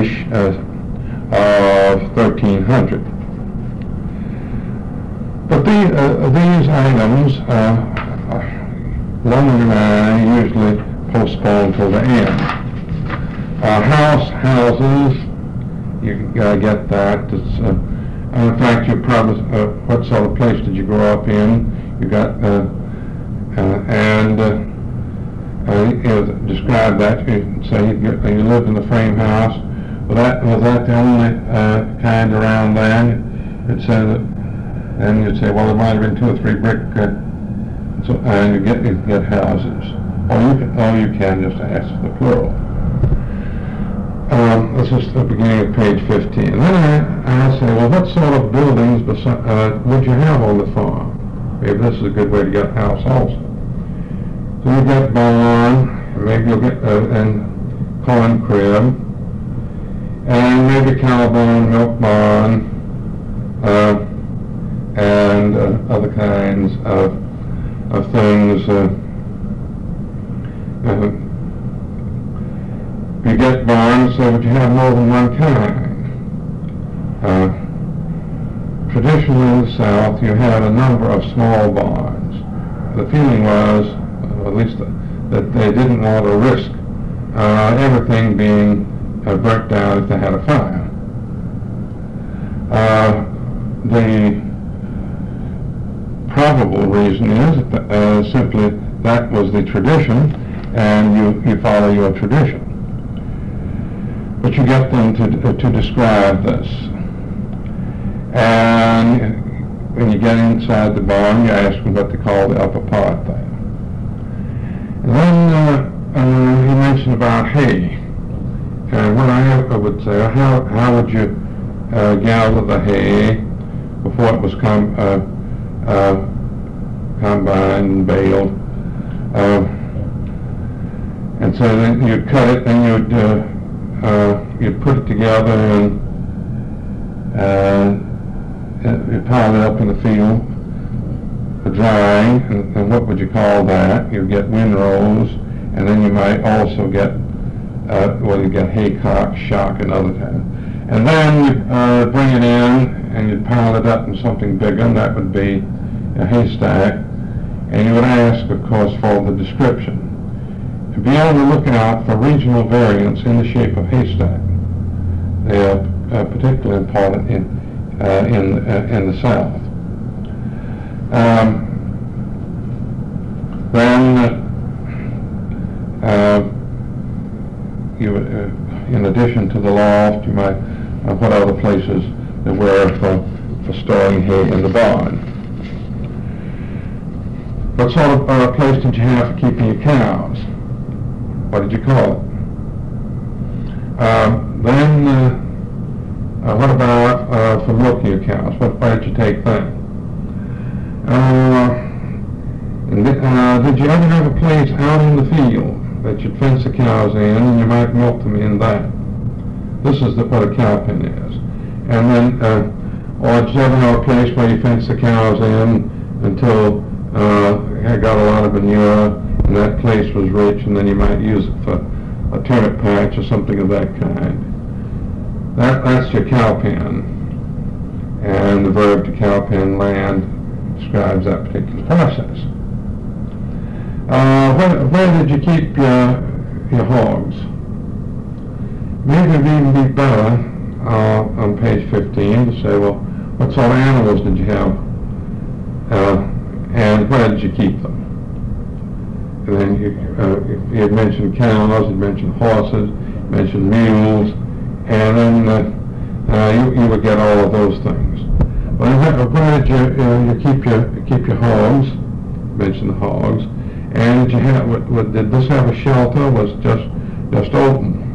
finish of 1300. But these items, London and I usually postpone till the end. Houses, you get that. It's, in fact, you probably, what sort of place did you grow up in? You got, describe that. You say you lived in a frame house. Was that the only kind around there? It said, and you'd say, well, there might have been 2 or 3 brick, and you get houses. Or you can just ask for the plural. This is the beginning of page 15. And then I'll say, well, what sort of buildings would you have on the farm? Maybe this is a good way to get a house also. So you get barn, maybe you'll get and corn crib, and maybe cow barn, milk barn, and other kinds of things. You get barns, so that you have more than one kind. Traditionally in the South, you had a number of small barns. The feeling was, at least that they didn't want to risk everything being burnt down if they had a fire. The probable reason is simply that was the tradition, and you follow your tradition. But you get them to describe this. And when you get inside the barn, you ask them what they call the upper part there. And then he mentioned about hay. And what I would say, how would you gather the hay before it was combined and baled? And so then you'd cut it, and you'd put it together, and you'd pile it up in the field for drying, and what would you call that? You'd get windrows, and then you might also get, you get haycock, shock, and other kinds. And then you'd bring it in, and you'd pile it up in something bigger, and that would be a haystack, and you would ask, of course, for the description. To be on the lookout for regional variants in the shape of haystack. They are particularly important in the South. In addition to the loft, you might what other places there were for storing hay in the barn. What sort of place did you have for keeping your cows? What did you call it? What about for milking your cows? Why did you take that? Did you ever have a place out in the field that you'd fence the cows in, and you might milk them in that? This is what a cow pen is. And then, or did you ever have a place where you fence the cows in until it got a lot of manure, and that place was rich, and then you might use it for a turnip patch or something of that kind. That's your cow pen, and the verb to cow pen land describes that particular process. Where did you keep your hogs? Maybe it would even be better on page 15 to say, well, what sort of animals did you have, and where did you keep them? And then you had mentioned cows, you mentioned horses, you mentioned mules, and then you would get all of those things. But where did you keep your hogs? Mention the hogs. And did you have? Did this have a shelter? Was just open?